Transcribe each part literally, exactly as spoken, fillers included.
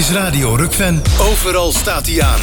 is Radio Rukven. Overal staat hij aan.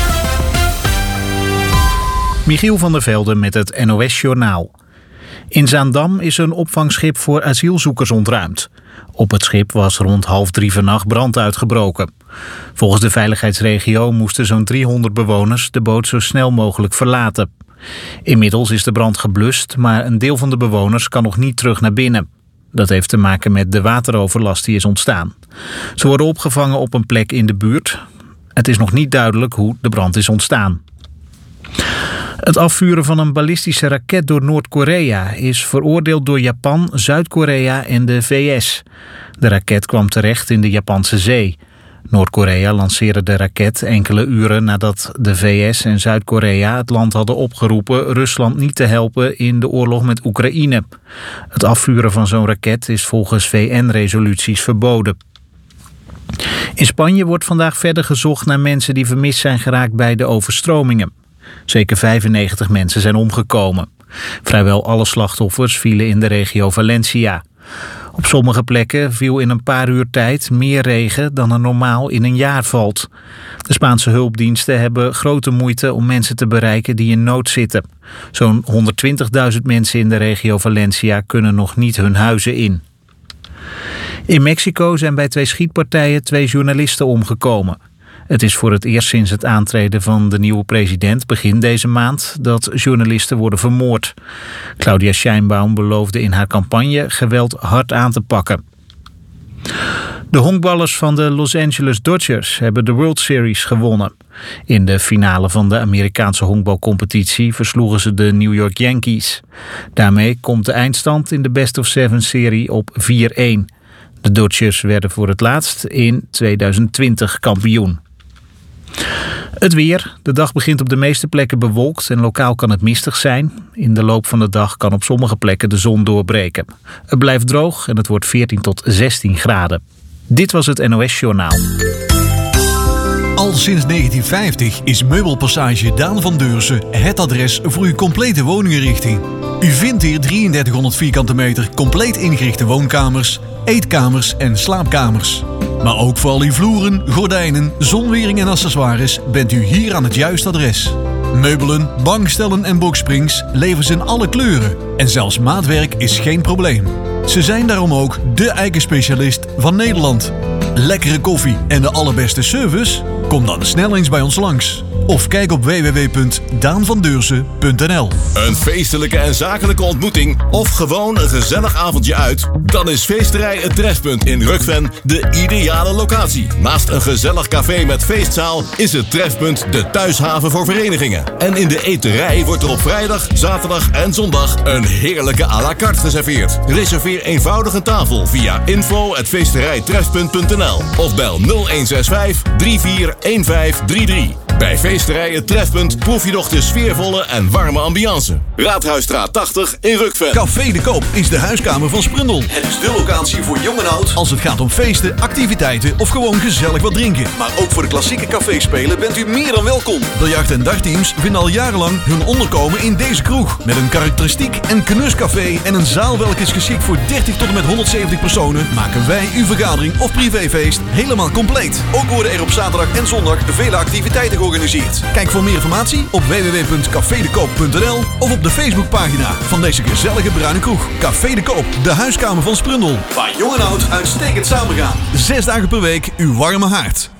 Michiel van der Velde met het N O S-journaal. In Zaandam is een opvangschip voor asielzoekers ontruimd. Op het schip was rond half drie vannacht brand uitgebroken. Volgens de veiligheidsregio moesten zo'n driehonderd bewoners de boot zo snel mogelijk verlaten. Inmiddels is de brand geblust, maar een deel van de bewoners kan nog niet terug naar binnen. Dat heeft te maken met de wateroverlast die is ontstaan. Ze worden opgevangen op een plek in de buurt. Het is nog niet duidelijk hoe de brand is ontstaan. Het afvuren van een ballistische raket door Noord-Korea is veroordeeld door Japan, Zuid-Korea en de V S. De raket kwam terecht in de Japanse zee. Noord-Korea lanceerde de raket enkele uren nadat de V S en Zuid-Korea het land hadden opgeroepen Rusland niet te helpen in de oorlog met Oekraïne. Het afvuren van zo'n raket is volgens V N-resoluties verboden. In Spanje wordt vandaag verder gezocht naar mensen die vermist zijn geraakt bij de overstromingen. Zeker vijfennegentig mensen zijn omgekomen. Vrijwel alle slachtoffers vielen in de regio Valencia. Op sommige plekken viel in een paar uur tijd meer regen dan er normaal in een jaar valt. De Spaanse hulpdiensten hebben grote moeite om mensen te bereiken die in nood zitten. Zo'n honderdtwintigduizend mensen in de regio Valencia kunnen nog niet hun huizen in. In Mexico zijn bij twee schietpartijen twee journalisten omgekomen. Het is voor het eerst sinds het aantreden van de nieuwe president begin deze maand dat journalisten worden vermoord. Claudia Sheinbaum beloofde in haar campagne geweld hard aan te pakken. De honkballers van de Los Angeles Dodgers hebben de World Series gewonnen. In de finale van de Amerikaanse honkbalcompetitie versloegen ze de New York Yankees. Daarmee komt de eindstand in de Best of Seven serie op vier-een. De Dodgers werden voor het laatst in tweeduizend twintig kampioen. Het weer. De dag begint op de meeste plekken bewolkt en lokaal kan het mistig zijn. In de loop van de dag kan op sommige plekken de zon doorbreken. Het blijft droog en het wordt veertien tot zestien graden. Dit was het N O S-journaal. Al sinds negentien vijftig is Meubelpassage Daan van Deursen het adres voor uw complete woninginrichting. U vindt hier drieëndertighonderd vierkante meter compleet ingerichte woonkamers, eetkamers en slaapkamers. Maar ook voor al uw vloeren, gordijnen, zonwering en accessoires bent u hier aan het juiste adres. Meubelen, bankstellen en boxsprings leveren ze in alle kleuren. En zelfs maatwerk is geen probleem. Ze zijn daarom ook de eikenspecialist van Nederland. Lekkere koffie en de allerbeste service? Kom dan snel eens bij ons langs. Of kijk op w w w punt daan van deursen punt n l. Een feestelijke en zakelijke ontmoeting of gewoon een gezellig avondje uit? Dan is Feesterij Het Trefpunt in Rukven de ideale locatie. Naast een gezellig café met feestzaal is het Trefpunt de thuishaven voor verenigingen. En in de eterij wordt er op vrijdag, zaterdag en zondag een heerlijke à la carte geserveerd. Reserveer eenvoudig een tafel via info at feesterijtrefpunt punt n l of bel nul een zes vijf drie vier een vijf drie drie. Bij Feesterij Het Trefpunt proef je nog de sfeervolle en warme ambiance. Raadhuisstraat tachtig in Rukven. Café de Koop is de huiskamer van Sprundel. Het is de locatie voor jong en oud als het gaat om feesten, activiteiten of gewoon gezellig wat drinken. Maar ook voor de klassieke caféspelen bent u meer dan welkom. Biljart- en dagteams vinden al jarenlang hun onderkomen in deze kroeg. Met een karakteristiek en knuscafé en een zaal welke is geschikt voor dertig tot en met honderdzeventig personen, maken wij uw vergadering of privéfeest helemaal compleet. Ook worden er op zaterdag en zondag vele activiteiten georganiseerd. Kijk voor meer informatie op w w w punt café de koop punt n l of op de Facebookpagina van deze gezellige bruine kroeg. Café de Koop, de huiskamer van Sprundel. Waar jong en oud uitstekend samengaan. Zes dagen per week uw warme haard.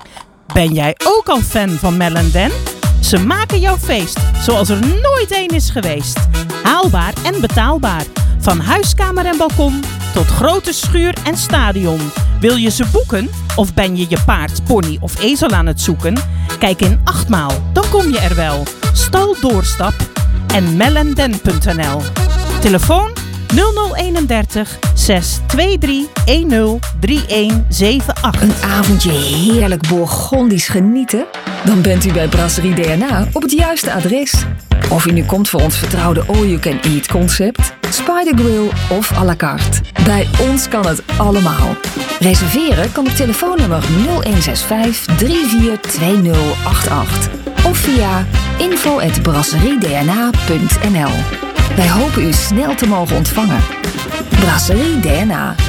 Ben jij ook al fan van Mel en Dan? Ze maken jouw feest zoals er nooit één is geweest. Haalbaar en betaalbaar. Van huiskamer en balkon tot grote schuur en stadion. Wil je ze boeken? Of ben je je paard, pony of ezel aan het zoeken? Kijk in Achtmaal, dan kom je er wel. Stal Doorstap en melenden punt n l. Telefoon nul nul eenendertig zes twee drie een nul drie een zeven acht. Een avondje heerlijk Bourgondisch genieten? Dan bent u bij Brasserie D N A op het juiste adres. Of u nu komt voor ons vertrouwde all-you-can-eat concept, Spider Grill of à la carte. Bij ons kan het allemaal. Reserveren kan op telefoonnummer nul een zes vijf drie vier twee nul acht acht of via info at brasserie d n a punt n l. Wij hopen u snel te mogen ontvangen. Brasserie D N A.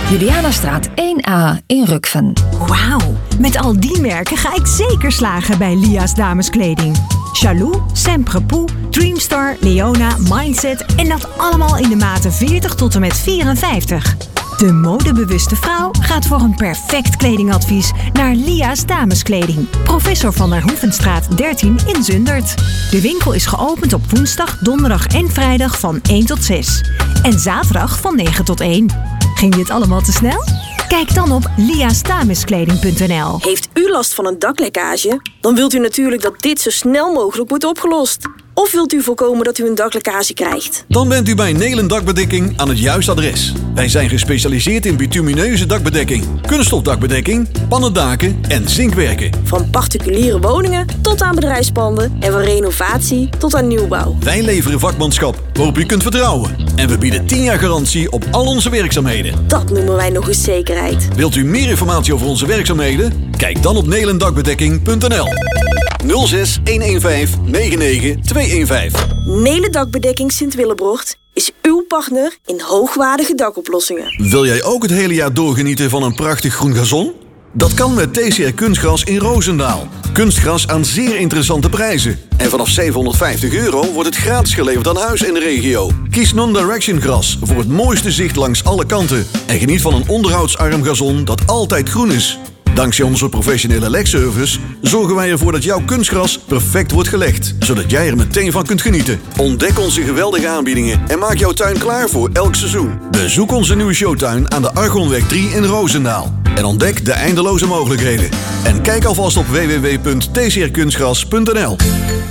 Julianastraat één A in Rukven. Wauw, met al die merken ga ik zeker slagen bij Lia's dameskleding. Jaloux, Semprepoux, Dreamstar, Leona, Mindset en dat allemaal in de maten veertig tot en met vierenvijftig. De modebewuste vrouw gaat voor een perfect kledingadvies naar Lia's dameskleding. Professor van der Hoevenstraat dertien in Zundert. De winkel is geopend op woensdag, donderdag en vrijdag van één tot zes. En zaterdag van negen tot één. Ging dit allemaal te snel? Kijk dan op lia's dameskleding punt n l. Heeft u last van een daklekkage? Dan wilt u natuurlijk dat dit zo snel mogelijk wordt opgelost. Of wilt u voorkomen dat u een daklekkage krijgt? Dan bent u bij Nelen Dakbedekking aan het juiste adres. Wij zijn gespecialiseerd in bitumineuze dakbedekking, kunststof dakbedekking, pannendaken en zinkwerken. Van particuliere woningen tot aan bedrijfspanden en van renovatie tot aan nieuwbouw. Wij leveren vakmanschap waarop u kunt vertrouwen. En we bieden tien jaar garantie op al onze werkzaamheden. Dat noemen wij nog eens zekerheid. Wilt u meer informatie over onze werkzaamheden? Kijk dan op nelen dakbedekking punt n l. nul zes een een vijf negen negen twee een vijf. Nelen Dakbedekking Sint-Willebrocht is uw partner in hoogwaardige dakoplossingen. Wil jij ook het hele jaar doorgenieten van een prachtig groen gazon? Dat kan met T C R Kunstgras in Roosendaal. Kunstgras aan zeer interessante prijzen. En vanaf zevenhonderdvijftig euro wordt het gratis geleverd aan huis in de regio. Kies Non-Direction gras voor het mooiste zicht langs alle kanten. En geniet van een onderhoudsarm gazon dat altijd groen is. Dankzij onze professionele legservice zorgen wij ervoor dat jouw kunstgras perfect wordt gelegd, zodat jij er meteen van kunt genieten. Ontdek onze geweldige aanbiedingen en maak jouw tuin klaar voor elk seizoen. Bezoek onze nieuwe showtuin aan de Argonweg drie in Roosendaal en ontdek de eindeloze mogelijkheden. En kijk alvast op w w w punt t c r kunstgras punt n l.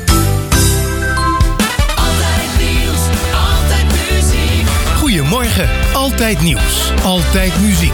Goedemorgen, altijd nieuws, altijd muziek.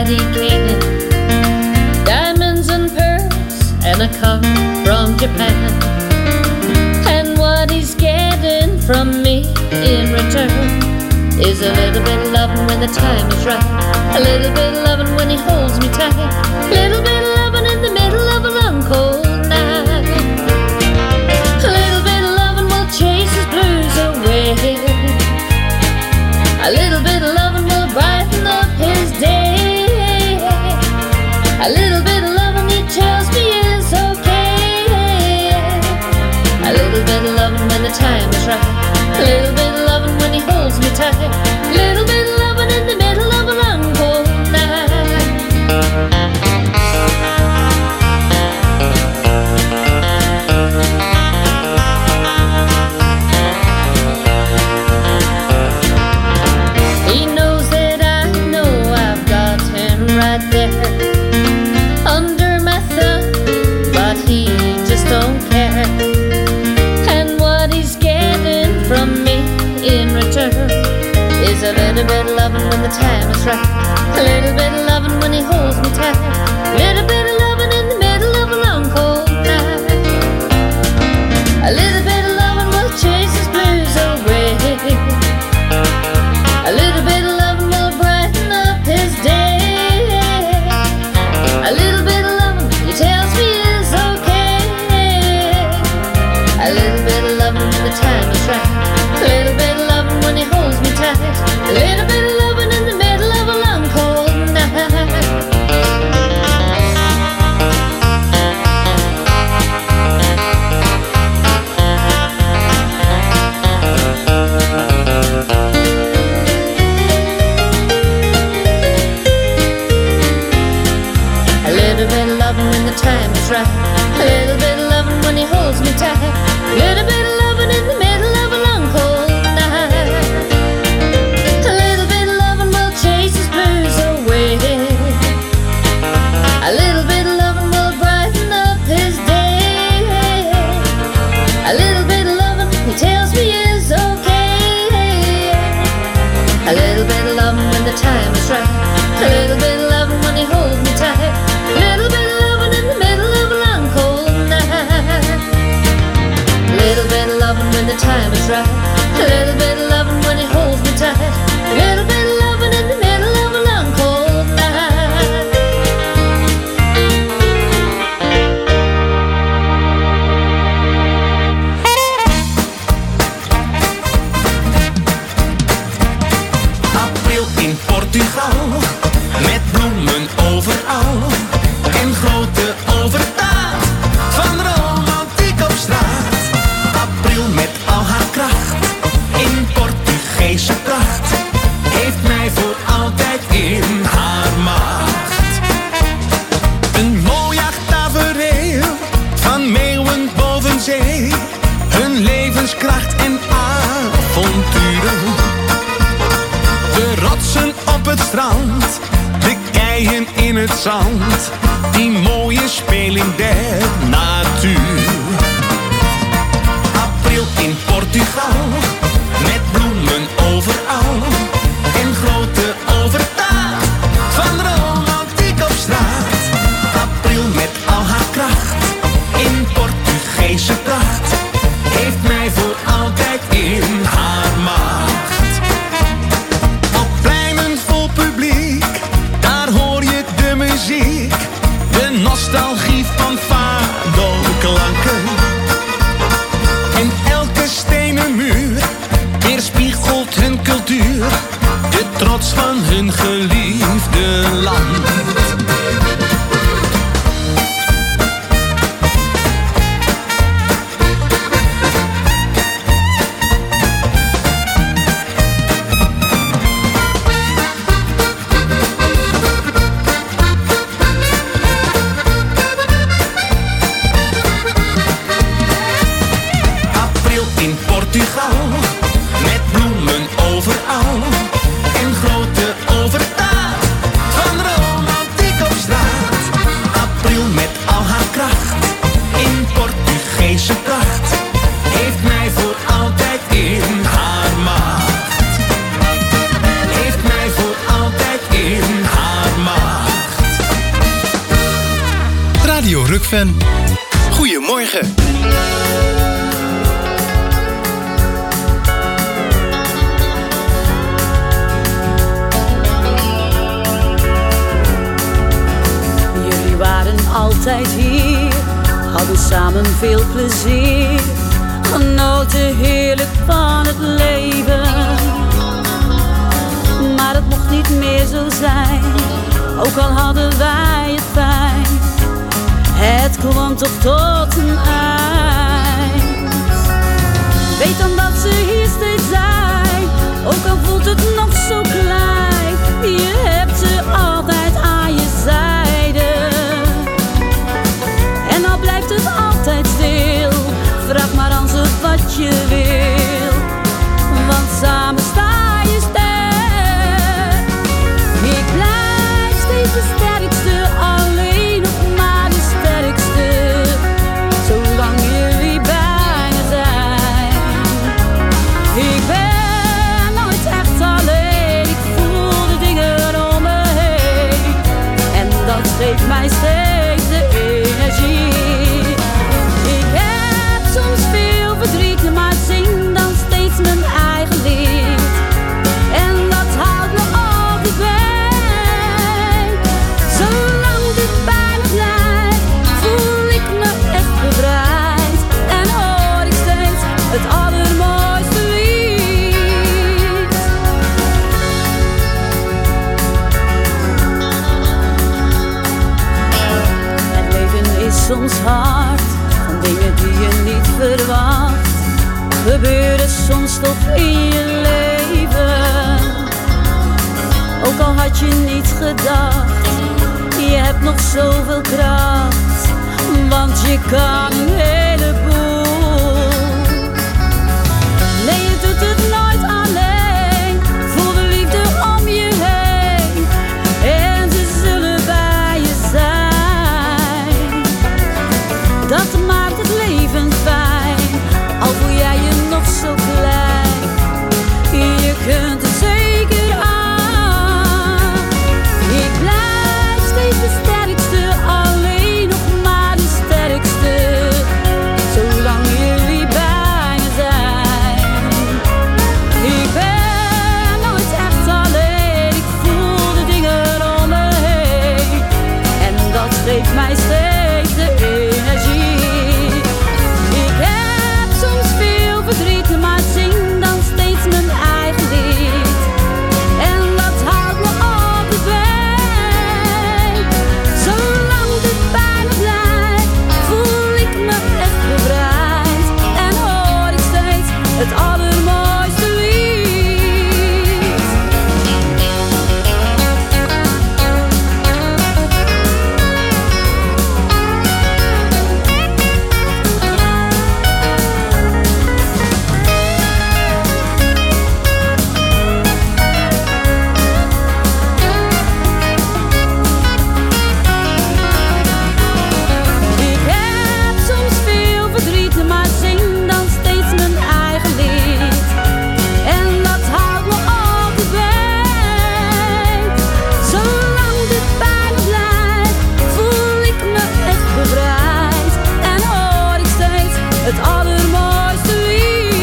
he can. Diamonds and pearls and a car from Japan. And what he's getting from me in return is a little bit of loving when the time is right. A little bit of loving when he holds me tight. A little bit of loving in the middle of a long cold night. A little bit of loving will chase his blues away. A little bit of loving will brighten up his day. A little bit of loving he tells me is okay. A little bit of loving when the time is right. A little bit of loving when he holds me tight. A little bit of loving in the middle of a long cold night. He knows that I know I've got him right there under my thumb, but he just don't care. And what he's getting from me in return is a little bit of loving when the time is right. A little bit of loving when he holds me tight. A little bit of loving in the middle of a long cold night. A little bit of loving will chase his blues away. A little bit of loving will brighten up his day. A little bit of loving he tells me is okay. A little bit of loving when the time is right. A little bit of loving when he holds me tight. A little bit of loving in the middle of a long cold night. A little bit of loving when the time is right. A little bit of loving when he holds me tight. A little bit of loving in the middle of a long cold night. A little bit of loving will chase his blues away. A little bit of loving will brighten up his day. A little bit of loving he tells me is okay. A little bit of loving when the time is right. A little bit of loving when he holds me tight. A little bit of loving in the middle of a long cold night. A little bit of loving when the time is right. A little bit of loving when he holds me tight. A little bit of loving in the middle of a long cold night. April in Portugal, met bloemen overal. En grote overdaad, van romantiek op straat. April met al haar kracht, in Portugese pracht. Heeft mij voor altijd in haar macht. Een mooi jachttafereel, van meeuwen boven zee. Hun levenskracht en avonturen. De rotsen op het strand, de keien in het zand. Die mooie speling der natuur. April in Portugal, met bloemen overal. En grote overdaad, van romantiek op straat. April met al haar kracht, in Portugese pracht. Heeft mij voor altijd in haar macht. Op pleinen vol publiek, daar hoor je de muziek. De nostalgie van fado-klanken. En elke stenen muur weerspiegelt hun cultuur. De trots van hun geliefde land. April in Portugal, met bloemen overal. En grote overdaad, van Rome. Rukven. Goedemorgen. Jullie waren altijd hier, hadden samen veel plezier, genoten heerlijk van het leven. Maar het mocht niet meer zo zijn, ook al hadden wij het fijn. Het kwam toch tot een eind. Weet dan dat ze hier steeds zijn, ook al voelt het nog zo klein. Je hebt ze altijd aan je zijde. En al blijft het altijd stil, vraag maar aan ze wat je wil. Want samen sta je sterk. Ik blijf steeds de sterkste, alleen nog maar de sterkste. Zolang jullie bij me zijn. Ik ben nooit echt alleen, ik voel de dingen om me heen. En dat geeft mij steeds de energie. Ik heb soms veel verdriet, maar zing dan steeds mijn eigen lied. En dat houdt me altijd bij. Zolang dit bij me blijft, voel ik me echt bevrijd. En hoor ik steeds het allermooiste lied. Het leven is soms hard, van dingen die je niet verwacht. Gebeuren soms toch in je leven. Ook al had je niet gedacht, je hebt nog zoveel kracht. Want je kan een heleboel. Nee, je doet het nooit alleen. Voel de liefde om je heen. En ze zullen bij je zijn. Dat maakt het leven fijn, al voel jij je nog zo klein. Je kunt het zeker aan. Ik blijf steeds de sterkste, alleen nog maar de sterkste. Zolang jullie bij me zijn. Ik ben nooit echt alleen, ik voel de dingen om me heen. En dat geeft mij steeds de energie. Ik heb soms veel verdriet, maar zing dan steeds mijn eigen lied. En dat houdt me altijd bij. Zolang dit bij me blijft, voel ik me echt bevrijd. En hoor ik steeds het allermooiste lied. Ik heb soms veel verdriet, maar zing dan steeds mijn eigen lied. En dat houdt me altijd bij. Zolang dit bij me blijft, voel ik me echt bevrijd. En hoor ik steeds het allermooiste lied.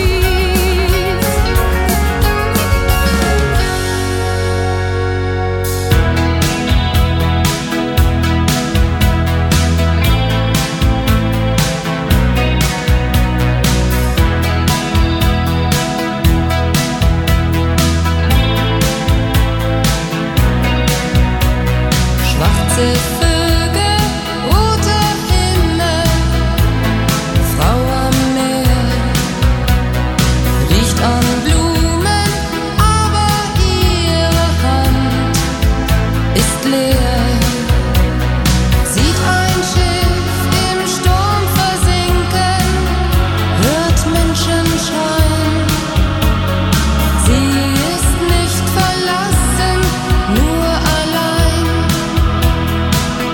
Schwarze Vögel, roter Himmel, Frau am Meer, riecht an Blumen, aber ihre Hand ist leer. Sieht ein Schiff im Sturm versinken, hört Menschen schreien. Sie ist nicht verlassen, nur allein.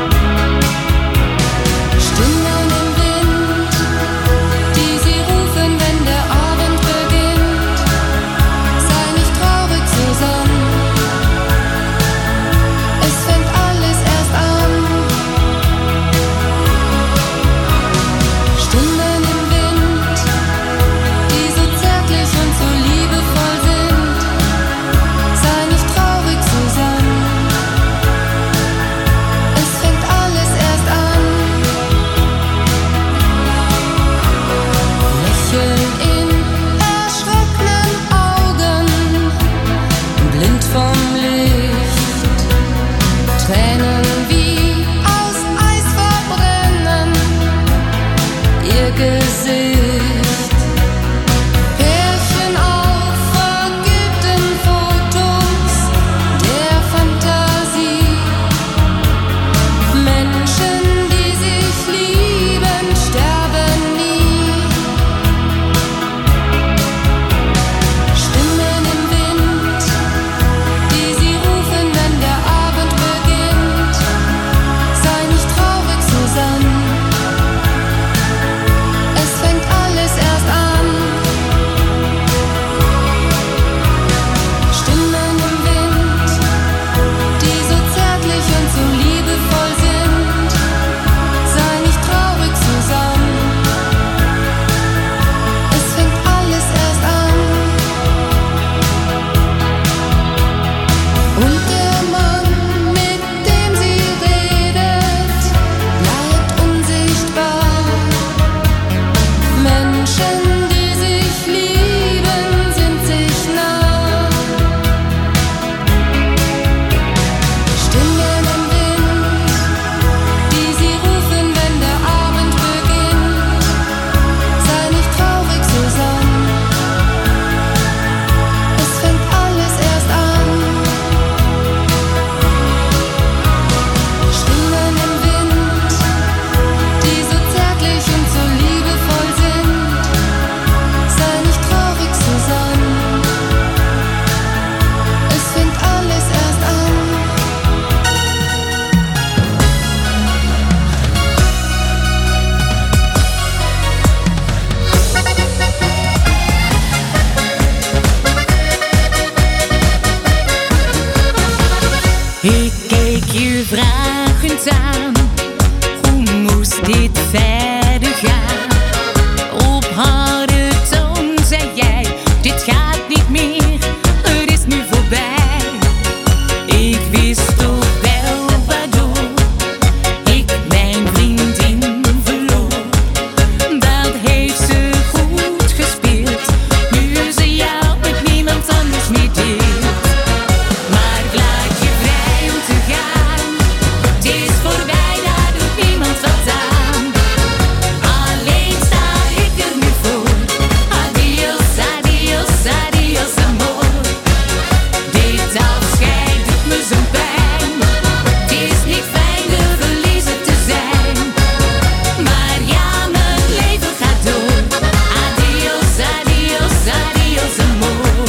vragend aan. Hoe moest dit verder gaan? Op harde toon zei jij, dit gaat niet meer, het is nu voorbij. Ik wist toch wel waardoor ik mijn vriendin verloor. Dat heeft ze goed gespeeld, nu ze jou met niemand anders meer deelt. Maar ik laat je vrij om te gaan, het is voorbij, daar doet niemand wat aan. Alleen sta ik er nu voor, adios, adios, adios amor. Dit afscheid doet me zo'n pijn, het is niet fijn de verliezer te zijn. Maar ja, mijn leven gaat door, adios, adios, adios amor.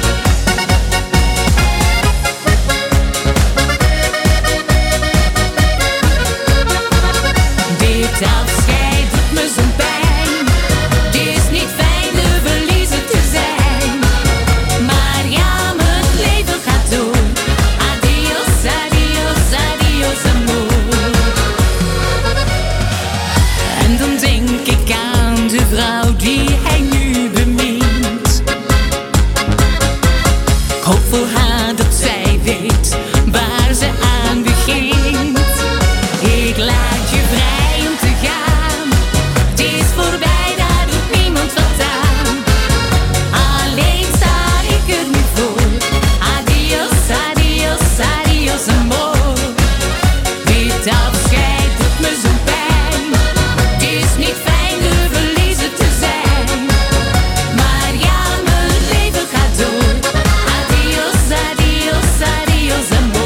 Dit afscheid doet me zo'n pijn, het is niet fijn de verliezer te zijn. Maar ja, mijn leven gaat door, adios, adios, adios amor. En dan denk ik aan de vrouw die hij nu bemint. Ik hoop voor haar dat zij weet waar ze aan begint. Ik laat je vrij om te gaan, het is voorbij, daar doet niemand wat aan. Alleen sta ik er nu voor, adios, adios, adios amor. Dit afscheid doet me zo'n pijn, het is niet fijn de verliezer te zijn. Maar ja, mijn leven gaat door, adios, adios, adios amor.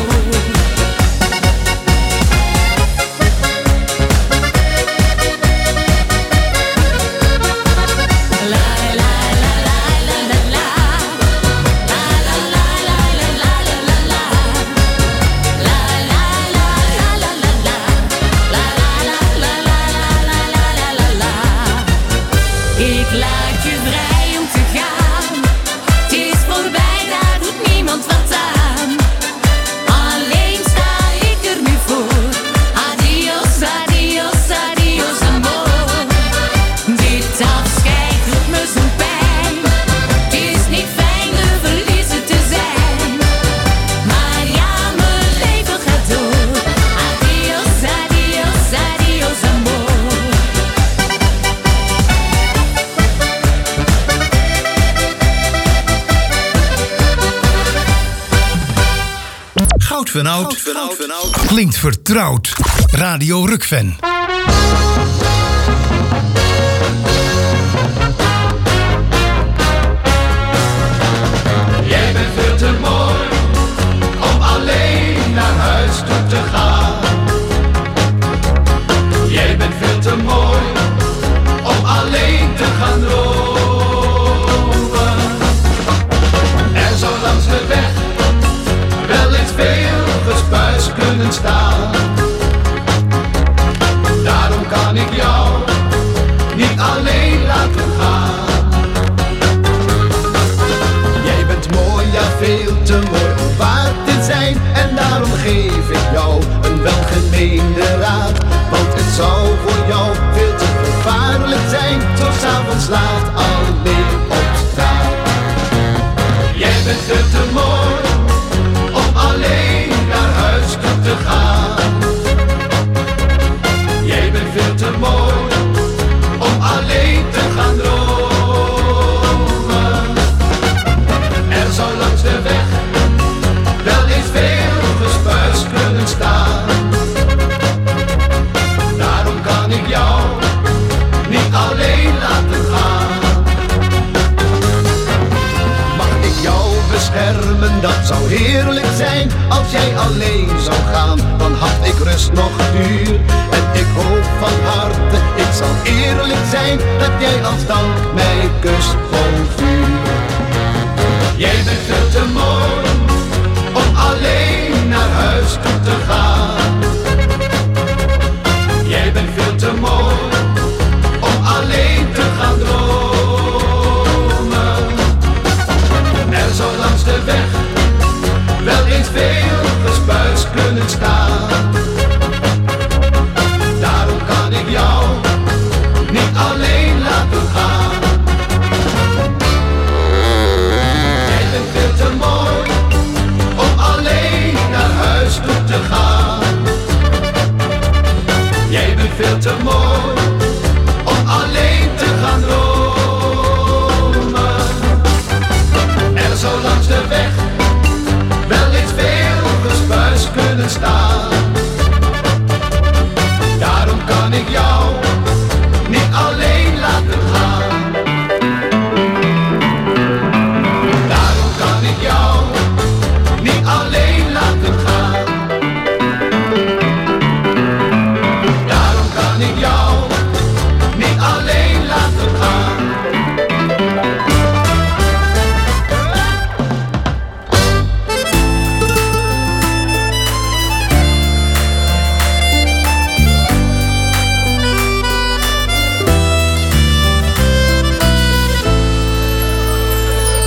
Ik laat je vrij om te gaan, het is voorbij, daar doet niemand wat aan. Alleen sta ik er nu voor, adios, adios, adios amor. Dit afscheid doet me zo'n pijn, het is niet fijn de verliezer te zijn. Maar ja, mijn leven gaat door, adios, adios, adios amor. Goud van Oud klinkt vertrouwd. Radio Rukven. Jij bent veel te mooi om alleen naar huis toe te gaan. Jij bent veel te mooi om alleen te gaan dromen. Er zou langs de weg wel eens veel gespuis kunnen staan. Daarom kan ik jou niet alleen laten gaan. Jij bent mooi, ja veel te mooi om waar te zijn. En daarom geef ik jou een welgemeende raad. Want het zou voor jou veel te gevaarlijk zijn, zo 's avonds laat alleen op straat. Jij bent veel te mooi om alleen naar huis toe te gaan. Jij bent veel te mooi om alleen te gaan dromen. Er zou langs de weg wel eens veel gespuis kunnen staan. Daarom kan ik jou niet alleen laten gaan. Mag ik jou beschermen, dat zou heerlijk zijn. Als jij alleen zou gaan, dan had ik rust nog duur. En ik hoop van harte, ik zal eerlijk zijn, dat jij als dank mij kust vol vuur. Jij bent veel te mooi om alleen naar huis toe te gaan. Jij bent veel te mooi om alleen te gaan dromen. Er zou langs de weg wel eens veel gespuis kunnen staan.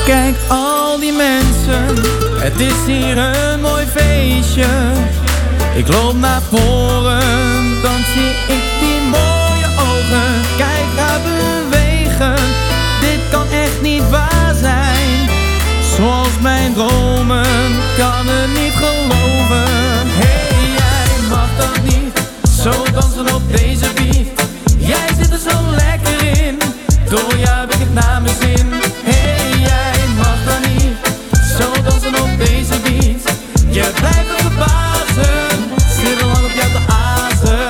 Kijk al die mensen, het is hier een mooi feestje. Ik loop naar voren, dan zie ik die mooie ogen. Kijk haar bewegen, dit kan echt niet waar zijn. Zoals mijn dromen, kan het niet geloven. Hey, jij mag dat niet, zo dansen op deze beat. Jij zit er zo lekker in, door jou heb ik het naar mijn zin. Hey, jij mag dat niet, zo dansen op deze beat. Je blijft me verbazen, zit al lang op jou te azen.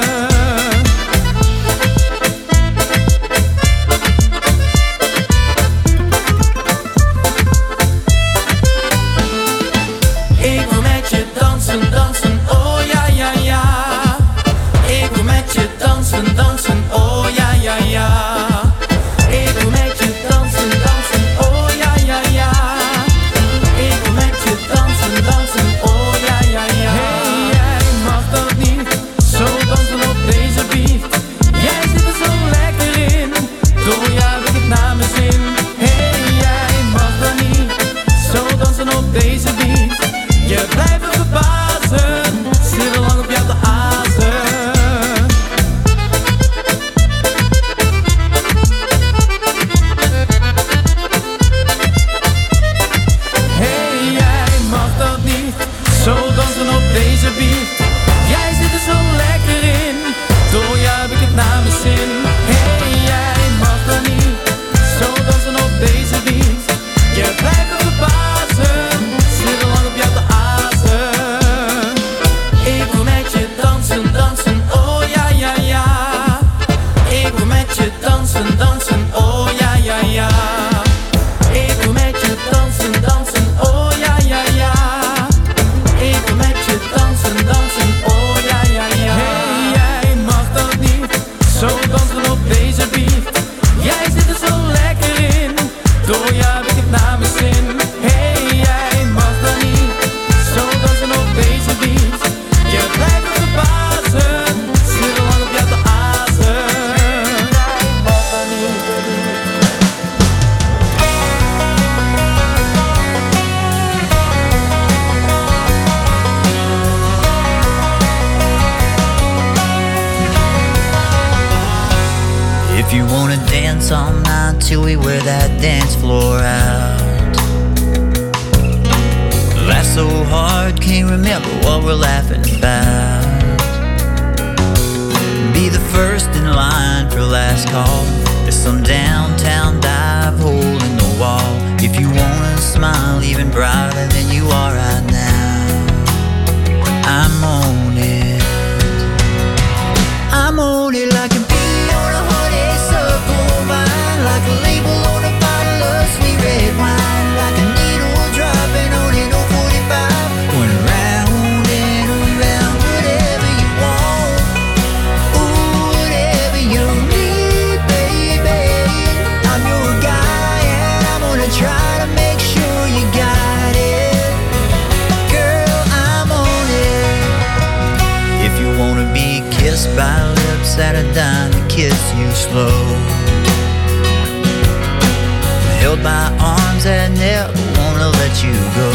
Ik wil met je dansen, dansen, oh ja, ja, ja. Ik wil met je dansen, dansen, oh ja, ja, ja. Ik wil met je dansen, dansen, oh ja, ja, ja. Ik wil met je dansen, dansen, oh ja, ja, ja. Hey, jij mag dat niet, zo dansen op deze beat. Jij zit er zo lekker in, door jou heb ik het naar mijn zin. Hey, jij mag dat niet, zo dansen op deze beat. Je blijft me verbazen, zit al lang op jou te azen. Hey, jij mag dat niet, zo dansen op deze beat. Jij zit er zo lekker in, door jou heb ik het naar mijn zin. Hey, jij mag dat niet, zo dansen op deze beat. Je blijft me verbazen, zit al lang op jou te azen. Ik wil met je dansen, dansen, oh ja, ja, ja. Ik wil met je dansen, dansen, oh ja, ja, ja. Ik wil met je dansen, dansen, oh ja, ja, ja. Ik wil met je dansen, dansen, oh ja, ja, ja. Hey, jij mag dat niet, zo dansen op deze beat. Jij zit er zo lekker in, door jou heb ik het naar mijn zin. Hey, jij mag dat niet, zo dansen op deze beat. Je blijft me verbazen, zit al lang op jou te azen. Jij mag dat niet. If you wanna dance all night till we wear that dance floor out. Laugh so hard, can't remember what we're laughing about. Be the first in line for last call. There's some downtown dive hole in the wall. If you wanna smile even brighter than you are right now, I'm on it. I'm on it like a bee on a honeysuckle vine, like a label on a bottle of sweet red wine, like a needle dropping on an old forty-five, going around and around, whatever you want, ooh, whatever you need, baby. I'm your guy and I'm gonna try to make sure you got it. Girl, I'm on it. If you wanna be kissed by lips that are dying to kiss you slow, held by arms that never wanna let you go.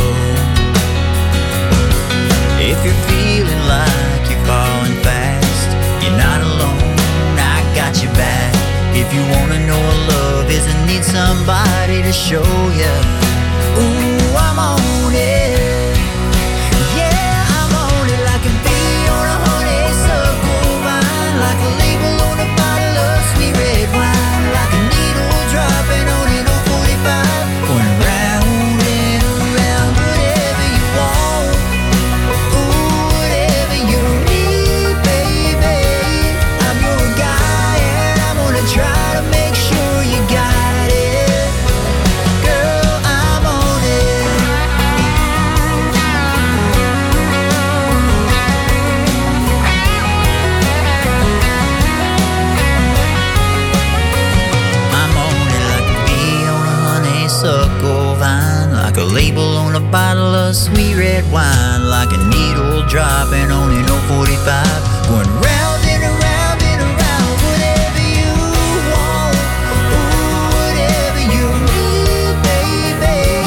If you're feeling like you're falling fast, you're not alone, I got your back. If you wanna know what love is and need somebody to show you, ooh, I'm on it. Yeah, I'm on it like a bee on a honeysuckle vine, like a label on a bottle of sweet red wine, like a needle dropping on an old forty-five, going round and around, whatever you want, ooh, whatever you need, baby. I'm your guy and I'm gonna try to make sure you got it. Girl, I'm on it. I'm on it like a bee on a honeysuckle vine, like a label on a bottle of sweet red wine, like a needle dropping on an old forty-five, going round and around and around, whatever you want, ooh, whatever you need, baby.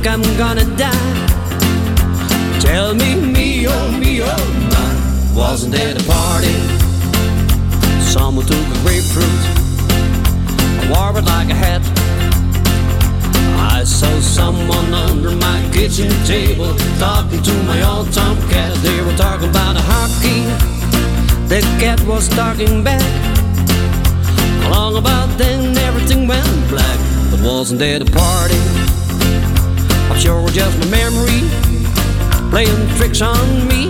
think I'm gonna die. Tell me, me, oh, me, oh, my. Wasn't at a party. Someone took a grapefruit. I wore it like a hat. I saw someone under my kitchen table talking to my old tomcat. They were talking about a hockey. The cat was talking back. Along about then everything went black. But wasn't at a party. I'm sure it was just my memory playing tricks on me.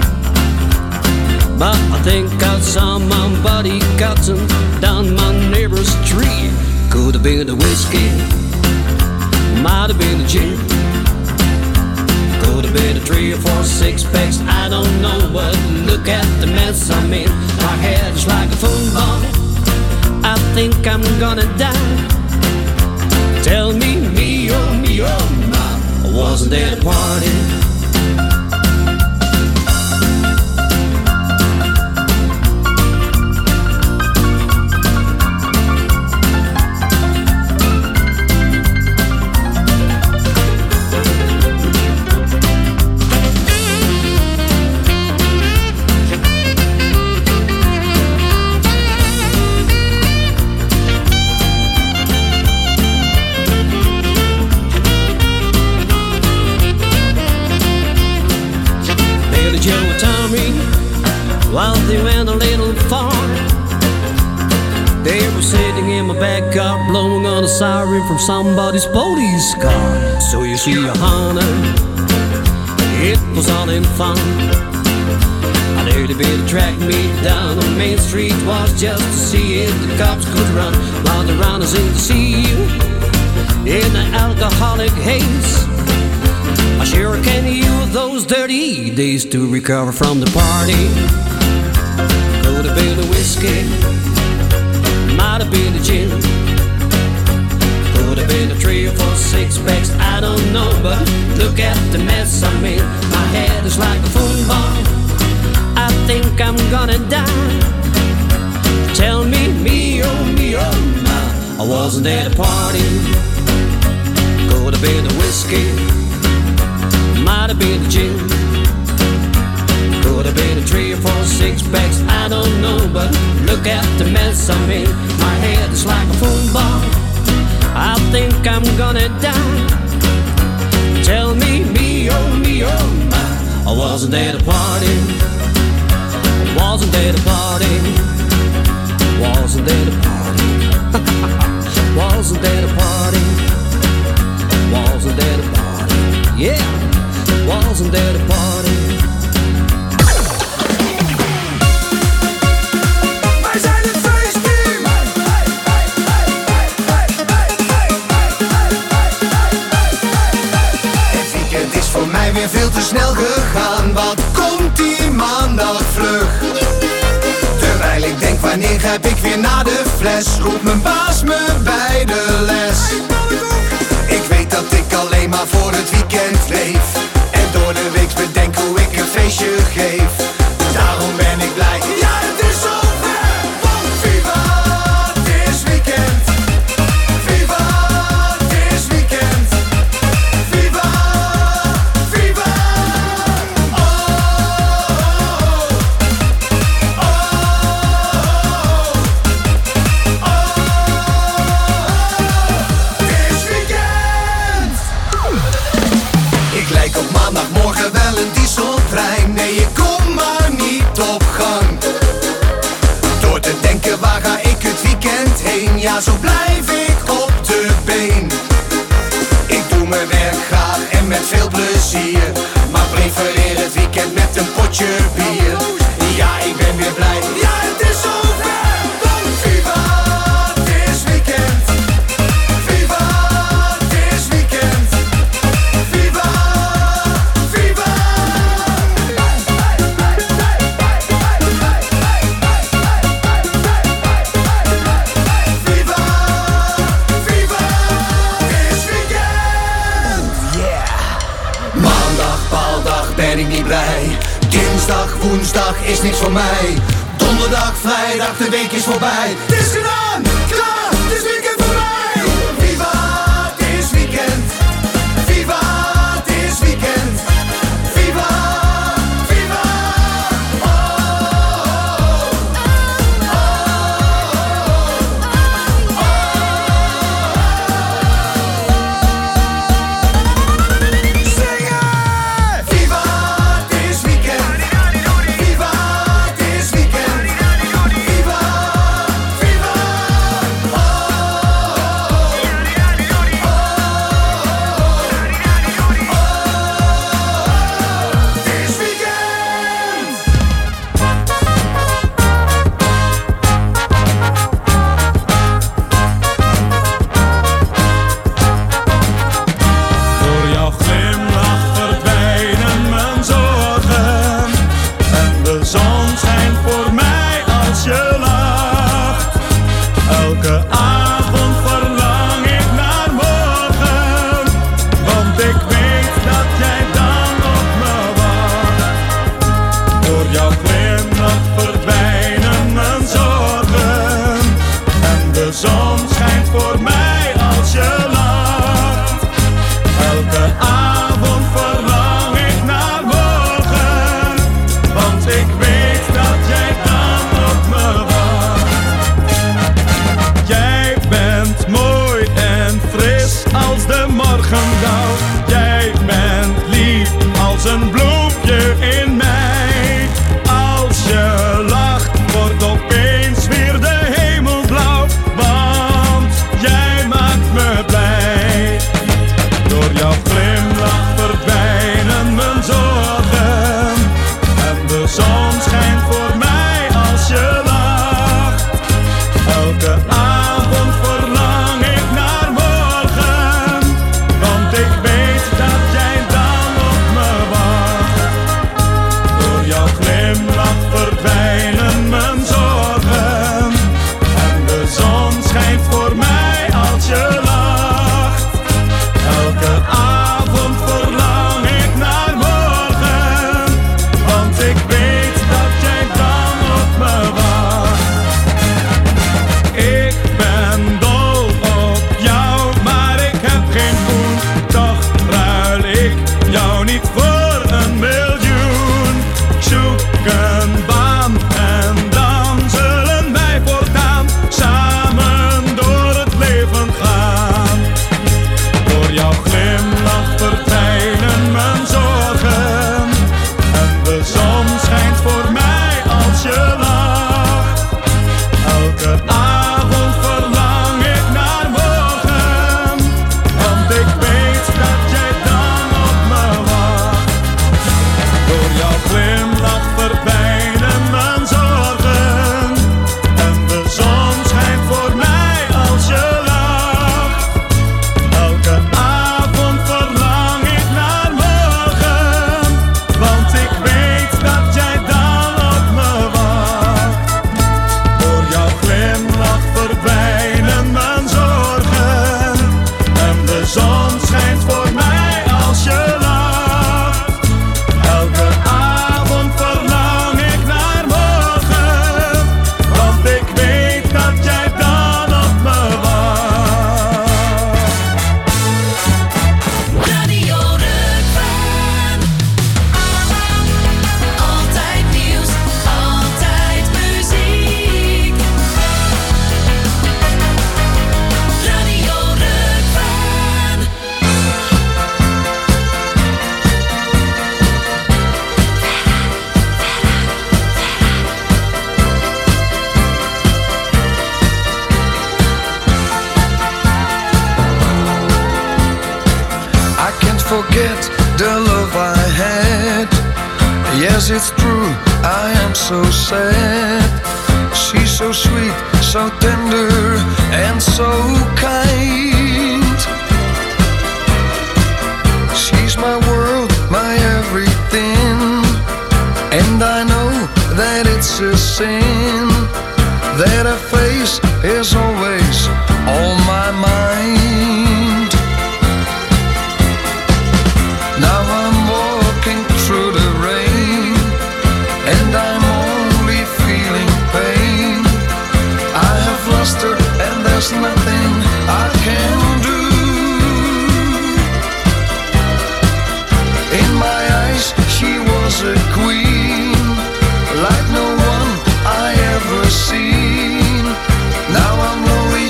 But I think I saw my buddy cutting down my neighbor's tree. Could have been the whiskey, might have been the gin, could have been a three or four six packs, I don't know. But look at the mess I'm in. My head is like a football. I think I'm gonna die. Tell me, me, oh, me, oh, my. I wasn't at a party. While they went a little far, they were sitting in my back car, blowing on a siren from somebody's police car. So you see, honey, it was all in fun. A little bit tracked me down on Main Street was just to see if the cops could run while the runners in to see you in the alcoholic haze. I sure can use those dirty days to recover from the party. Could have been a whiskey, might have been a gin, could have been a three or four six packs, I don't know. But look at the mess I'm in. My head is like a football. I think I'm gonna die. Tell me, me, oh, me, oh, my. I wasn't at a party. Could have been a whiskey, might have been a gin, could have been a three or four six packs, I don't know. But look at the mess I'm in. My head is like a football. I think I'm gonna die. Tell me, me, oh, me, oh, my. I wasn't at a party. I wasn't at a party. Wasn't at a party. Wasn't at a party. Wasn't at a party. Yeah. Wasn't at a party. Wij zijn het feestteam. Het weekend is voor mij weer veel te snel gegaan. Wat komt die maandag vlug? Terwijl ik denk, wanneer grijp ik weer naar de fles? Roept mijn baas me bij de les. Ik weet dat ik alleen maar voor het weekend leef. Door de week bedenk hoe ik een feestje geef. Daarom ben ik blij. Ja, het is zover. Want viva, het is weekend. Viva, het is weekend. Viva, viva. Oh, oh, oh, oh, oh. Het is weekend. Ik lijk op maandagmorgen wel een dieseltrein. Nee, ik kom maar niet op gang. Door te denken, waar ga ik het weekend heen? Ja, zo blijf ik op de been. Ik doe mijn werk graag en met veel plezier, maar prefereer het weekend met een potje bier. Ja, ik ben weer blij. Ja, het is zover. Want viva, het is weekend. Viva, het is weekend. Viva. Ben ik niet blij. Dinsdag, woensdag is niks voor mij. Donderdag, vrijdag, de week is voorbij. Het is gedaan, klaar, het is weekend voor mij. Viva, het is weekend. Viva, Door jouw glimlach verdwijnen mijn zorgen. En de zon schijnt voor mij als je lacht. Elke avond verlang ik naar morgen. Want ik weet dat jij dan op me wacht. Jij bent mooi en fris als de morgendauw. Jij bent lief als een bloempje in mij. Als je lacht wordt opeens weer de hemel blauw. Want jij maakt me blij. Door jouw glimlach verdwijnen mijn zorgen. En de zon schijnt voor mij als je lacht. Elke avond verlang ik naar morgen. Want ik weet dat jij dan op me wacht. Door jouw glimlach verdwijnen mijn zorgen. En de zon schijnt voor mij als je lacht. Elke avond verlang ik naar morgen. Want ik weet dat jij dan op me wacht. Ik ben dol op jou, maar ik heb geen poen. Toch ruil ik jou niet voor een miljoen. Ik zoek een baan en dan zullen wij voortaan samen door het leven gaan. Door jouw glimlach verdwijnen mijn zorgen. En de zon schijnt voor mij als je lacht. Elke avond verlang ik naar morgen. Want ik weet dat jij dan op me wacht. Door jouw glimlach verdwijnen mijn zorgen. En de zon schijnt voor mij als je lacht. Elke avond verlang ik naar morgen. Want ik weet dat jij dan op me wacht. Door jouw glimlach verdwijnen mijn zorgen. En de zon schijnt voor mij als je lacht. Elke avond verlang ik naar morgen. Want ik weet dat jij dan op me wacht. Radio Rukven. Altijd nieuws, altijd muziek. Radio Rukven. I can't forget the love I had. Yes, it's true, I am so sad. She's so sweet, so tender, and so kind. She's my world, my everything. And I know that it's a sin that her face is always on my mind. Now I'm walking through the rain, and I'm only feeling pain. I have lost her, and there's nothing I can do. In my eyes, she was a queen, like no one I ever seen. Now I'm lonely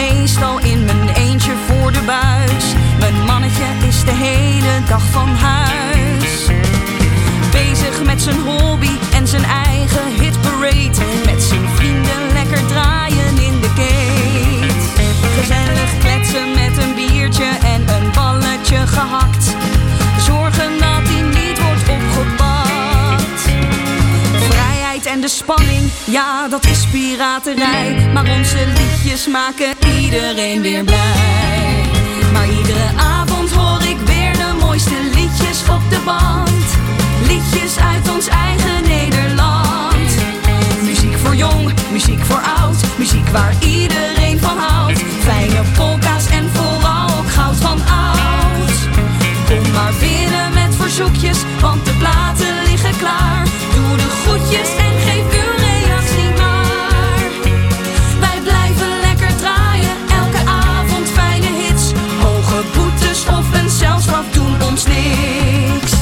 meestal in mijn eentje voor de buis. Mijn mannetje is de hele dag van huis. Bezig met zijn hobby en zijn eigen hitparade. Met zijn vrienden lekker draaien in de keet. Gezellig kletsen met een biertje en een balletje gehakt. Zorgen dat hij niet wordt opgepakt. Vrijheid en de spanning, ja dat is piraterij. Maar onze liedjes maken iedereen weer blij. Maar iedere avond hoor ik weer de mooiste liedjes op de band. Liedjes uit ons eigen Nederland. Muziek voor jong, muziek voor oud. Muziek waar iedereen van houdt. Fijne polka's en vooral ook goud van oud. Kom maar binnen met verzoekjes, want de platen liggen klaar. Doe de groetjes en geef uw reactie maar. Wij blijven lekker draaien, elke avond fijne hits. Hoge boetes of een celstraf doen ons niks.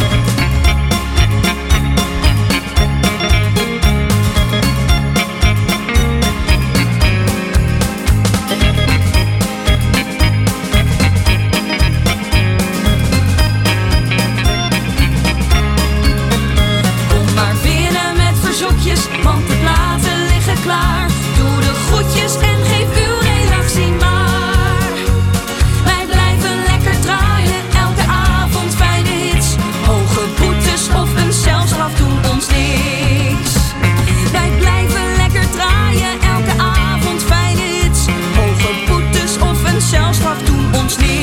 Want de platen liggen klaar. Doe de groetjes en geef uw reactie maar. Wij blijven lekker draaien, elke avond fijne hits. Hoge boetes of een celstraf doen ons niks. Wij blijven lekker draaien, elke avond fijne hits. Hoge boetes of een celstraf doen ons niks.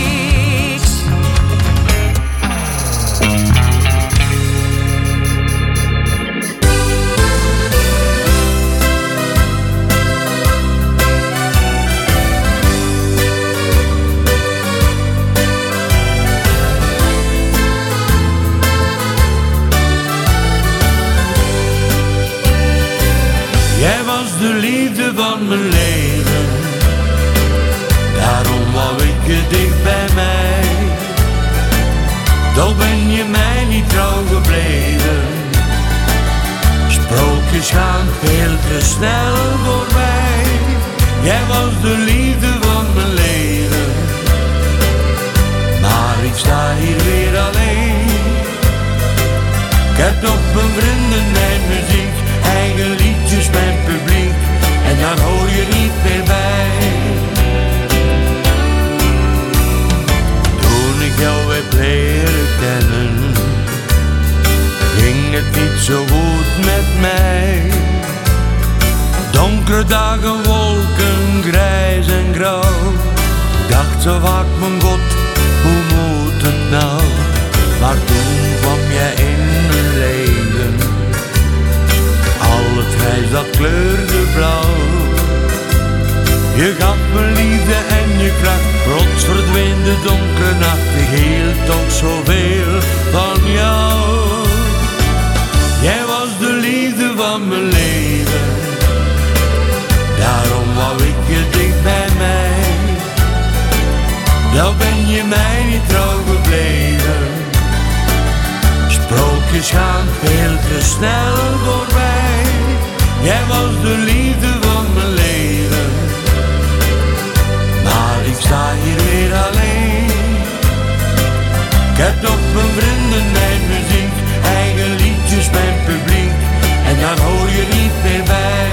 Jij was de liefde van mijn leven, daarom wou ik je dicht bij mij. Toch ben je mij niet trouw gebleven, sprookjes gaan veel te snel voorbij. Jij was de liefde van mijn leven, maar ik sta hier weer alleen. Ik heb nog mijn vrienden, mijn muziek, eigen liedjes, mijn publiek, en daar hoor je niet meer bij. Toen ik jou heb leren kennen, ging het niet zo goed met mij. Donkere dagen, wolken, grijs en grauw. Ik dacht zo vaak, mijn god, hoe moet het nou? Maar toen kwam jij in mijn leven, al het grijs dat kleurde blauw. Je gaf me liefde en je kracht, plots verdween de donkere nacht. Ik hield toch zoveel van jou. Jij was de liefde van mijn leven, daarom wou ik je dicht bij mij. Nou ben je mij niet trouw gebleven, sprookjes gaan veel te snel voorbij. Jij was de liefde van mijn leven, maar ik sta hier weer alleen. Ik heb nog mijn vrienden, mijn muziek, eigen liedjes, mijn publiek, en daar hoor je niet meer bij.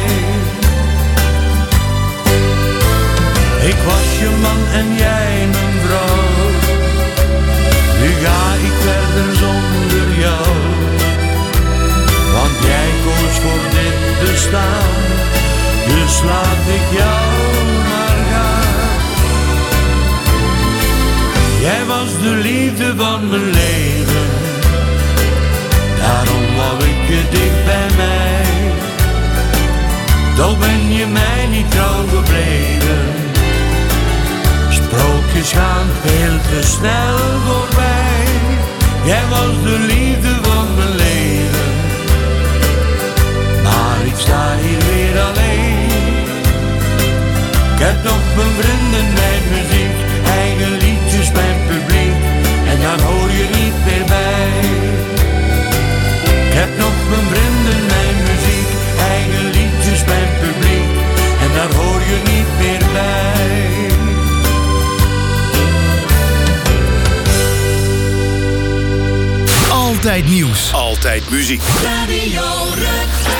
Ik was je man en jij mijn vrouw, nu ga ik verder zonder jou. Want jij koos voor dit bestaan, dus laat ik jou maar gaan. Jij was de liefde van mijn leven, daarom wou ik je dicht bij mij. Toch ben je mij niet trouw gebleven, sprookjes gaan veel te snel voorbij. Jij was de liefde van mijn leven, maar ik sta hier weer alleen. Ik heb nog mijn vrienden, mijn muziek, eigen liedjes, mijn publiek, en daar hoor je niet meer bij. Ik heb nog mijn vrienden, mijn muziek, eigen liedjes, mijn publiek, en daar hoor je niet meer bij. Altijd nieuws. Altijd muziek. Radio Rukven.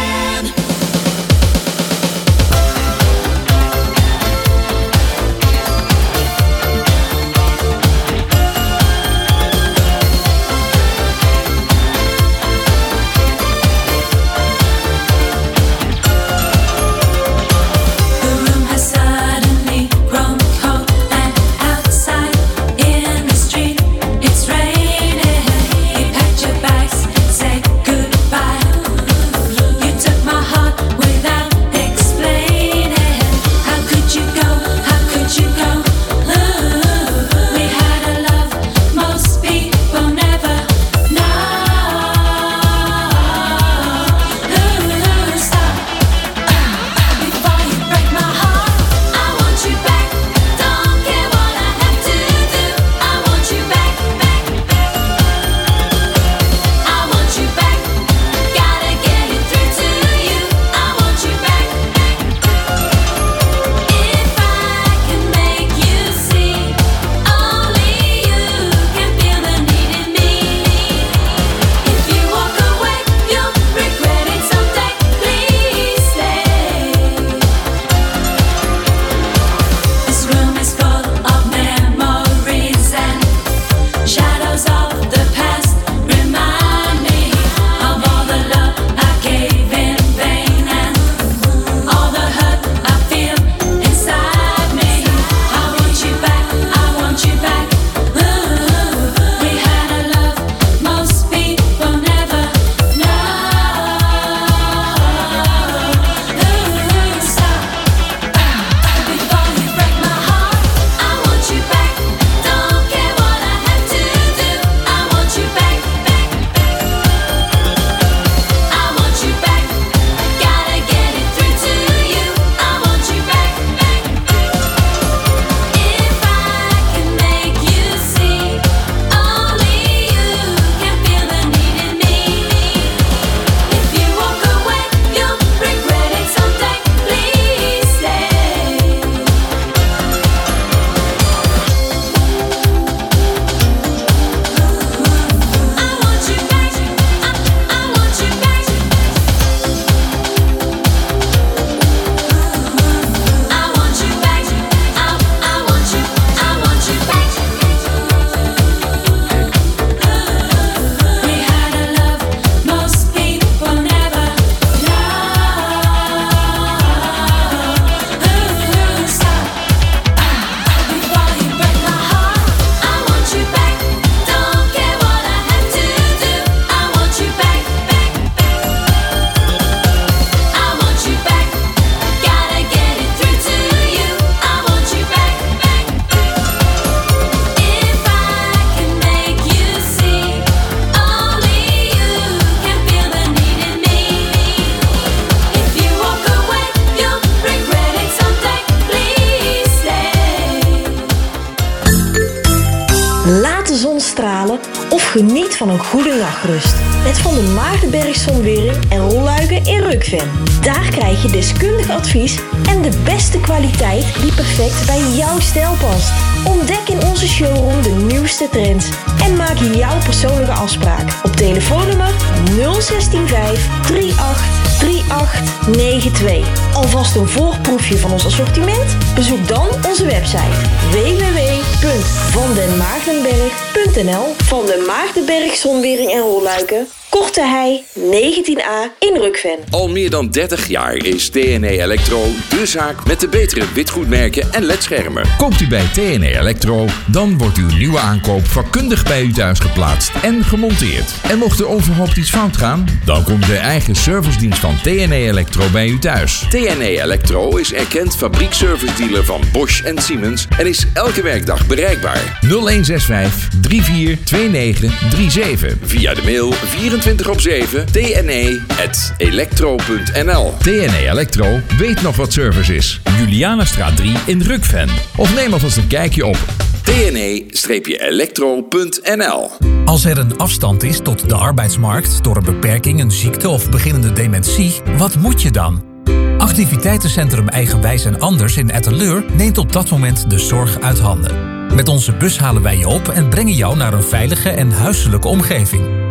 Laat de zon stralen of geniet van een goede nachtrust. Met Van der Maagdenberg Zonwering en Rolluiken in Rukven. Daar krijg je deskundig advies en de beste kwaliteit die perfect bij jouw stijl past. Ontdek in onze showroom de nieuwste trends en maak jouw persoonlijke afspraak op telefoonnummer nul zestien vijf drieëntachtig drieëntachtig negenentwintig. Alvast een voorproefje van ons assortiment? Bezoek dan onze website w w w punt van den maagdenberg punt n l. Van den Maagdenberg Zonwering en Rolluiken, Korte Hei negentien a in Rukven. Al meer dan dertig jaar is T N E Electro de zaak met de betere witgoedmerken en ledschermen. Koopt u bij T N E Electro, dan wordt uw nieuwe aankoop vakkundig bij u thuis geplaatst en gemonteerd. En mocht er onverhoopt iets fout gaan, dan komt de eigen servicedienst van T N E Electro bij u thuis. T N E Electro is erkend fabriekservice-dealer van Bosch en Siemens en is elke werkdag bereikbaar. nul een zes vijf drie vier twee negen drie zeven. Via de mail vierentwintig op zeven t n e punt electro punt n l. T N E Electro weet nog wat service is. Julianastraat drie in Rukven. Of neem alvast een kijkje op t n e electro punt n l. Als er een afstand is tot de arbeidsmarkt door een beperking, een ziekte of beginnende dementie, wat moet je dan? Activiteitencentrum Eigenwijs en Anders in Etteleur neemt op dat moment de zorg uit handen. Met onze bus halen wij je op en brengen jou naar een veilige en huiselijke omgeving.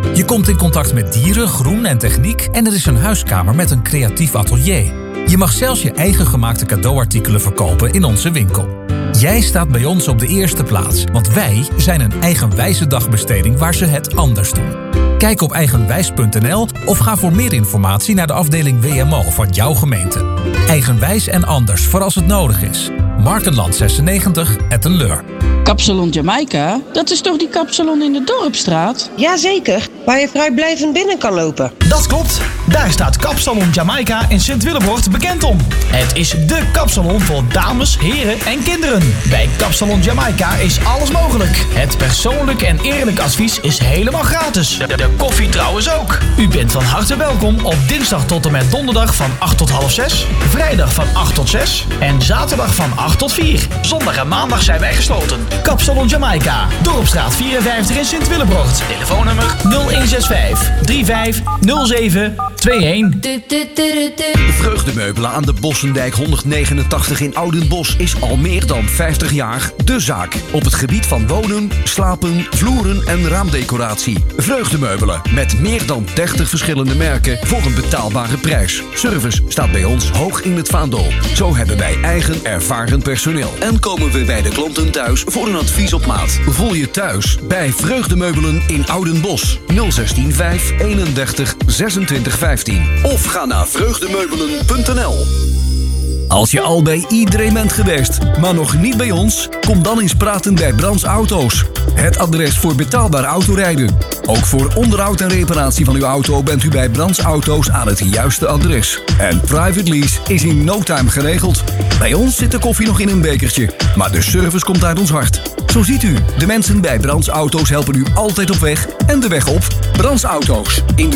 Je komt in contact met dieren, groen en techniek en er is een huiskamer met een creatief atelier. Je mag zelfs je eigen gemaakte cadeauartikelen verkopen in onze winkel. Jij staat bij ons op de eerste plaats, want wij zijn een eigenwijze dagbesteding waar ze het anders doen. Kijk op eigenwijs punt n l of ga voor meer informatie naar de afdeling W M O van jouw gemeente. Eigenwijs en anders voor als het nodig is. Markenland zesennegentig, Etten-Leur. Kapsalon Jamaica? Dat is toch die kapsalon in de Dorpstraat? Jazeker, waar je vrijblijvend binnen kan lopen. Dat klopt. Daar staat Kapsalon Jamaica in Sint-Willebroort bekend om. Het is dé kapsalon voor dames, heren en kinderen. Bij Kapsalon Jamaica is alles mogelijk. Het persoonlijk en eerlijk advies is helemaal gratis. De, de koffie trouwens ook. U bent van harte welkom op dinsdag tot en met donderdag van acht tot half zes, vrijdag van acht tot zes en zaterdag van acht tot vier. Zondag en maandag zijn wij gesloten. Kapsalon Jamaica, Dorpstraat vierenvijftig in Sint-Willebroort. Telefoonnummer nul een zes vijf drie vijf nul zeven twee een. Vreugdemeubelen aan de Bossendijk honderdnegenentachtig in Oudenbosch is al meer dan vijftig jaar de zaak. Op het gebied van wonen, slapen, vloeren en raamdecoratie. Vreugdemeubelen met meer dan dertig verschillende merken voor een betaalbare prijs. Service staat bij ons hoog in het vaandel. Zo hebben wij eigen ervaren personeel. En komen we bij de klanten thuis voor een advies op maat. Voel je thuis bij Vreugdemeubelen in Oudenbosch. nul zestien vijf eenendertig zesentwintig vijftien. Of ga naar vreugdemeubelen punt n l. Als je al bij iedereen bent geweest, maar nog niet bij ons, kom dan eens praten bij Brands Auto's. Het adres voor betaalbaar autorijden. Ook voor onderhoud en reparatie van uw auto bent u bij Brands Auto's aan het juiste adres. En private lease is in no time geregeld. Bij ons zit de koffie nog in een bekertje, maar de service komt uit ons hart. Zo ziet u, de mensen bij Brands Auto's helpen u altijd op weg en de weg op. Brands Auto's in de